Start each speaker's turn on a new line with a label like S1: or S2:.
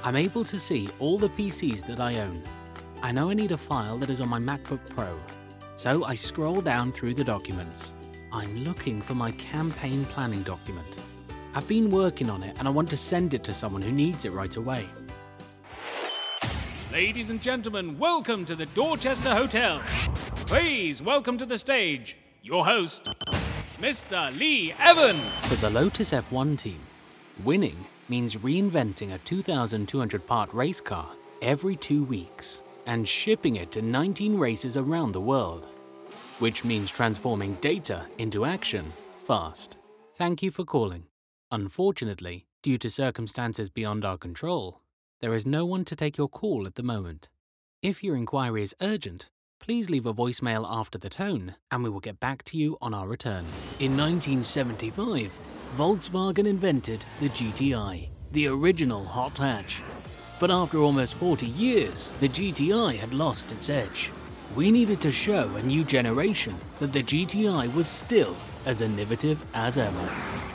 S1: I'm able to see all the PCs that I own. I know I need a file that is on my MacBook Pro, so I scroll down through the documents. I'm looking for my campaign planning document. I've been working on it and I want to send it to someone who needs it right away.
S2: Ladies and gentlemen, welcome to the Dorchester Hotel. Please welcome to the stage your host, Mr. Lee Evans.
S1: For the Lotus F1 team, winning means reinventing a 2,200-part race car every 2 weeks and shipping it to 19 races around the world, which means transforming data into action fast. Thank you for calling. Unfortunately, due to circumstances beyond our control, there is no one to take your call at the moment. If your inquiry is urgent, please leave a voicemail after the tone and we will get back to you on our return. In 1975, Volkswagen invented the GTI, the original hot hatch. But after almost 40 years, the GTI had lost its edge. We needed to show a new generation that the GTI was still as innovative as ever.